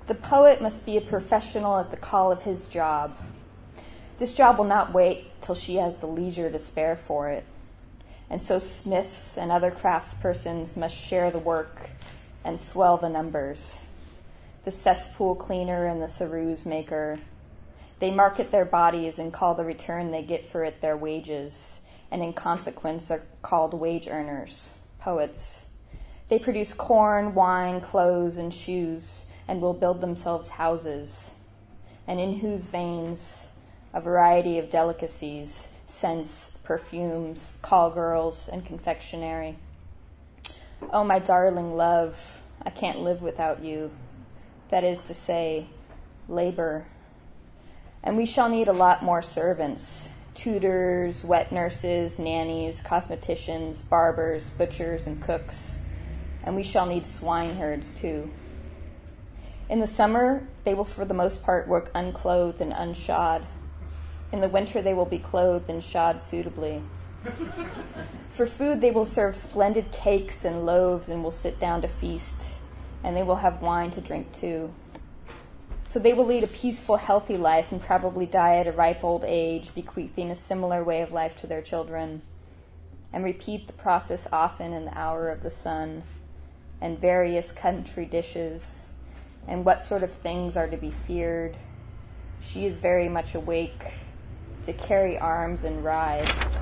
The poet must be a professional at the call of his job. This job will not wait till she has the leisure to spare for it. And so smiths and other craftspersons must share the work and swell the numbers. The cesspool cleaner and the ceruse maker. They market their bodies and call the return they get for it their wages, and in consequence are called wage earners, poets. They produce corn, wine, clothes, and shoes, and will build themselves houses, and in whose veins a variety of delicacies, scents, perfumes, call girls, and confectionery. Oh, my darling love, I can't live without you. That is to say, labor. And we shall need a lot more servants, tutors, wet nurses, nannies, cosmeticians, barbers, butchers, and cooks. And we shall need swineherds, too. In the summer, they will for the most part work unclothed and unshod. In the winter, they will be clothed and shod suitably. For food, they will serve splendid cakes and loaves and will sit down to feast, and they will have wine to drink too. So they will lead a peaceful, healthy life and probably die at a ripe old age, bequeathing a similar way of life to their children, and repeat the process often in the hour of the sun, and various country dishes, and what sort of things are to be feared. She is very much awake to carry arms and ride.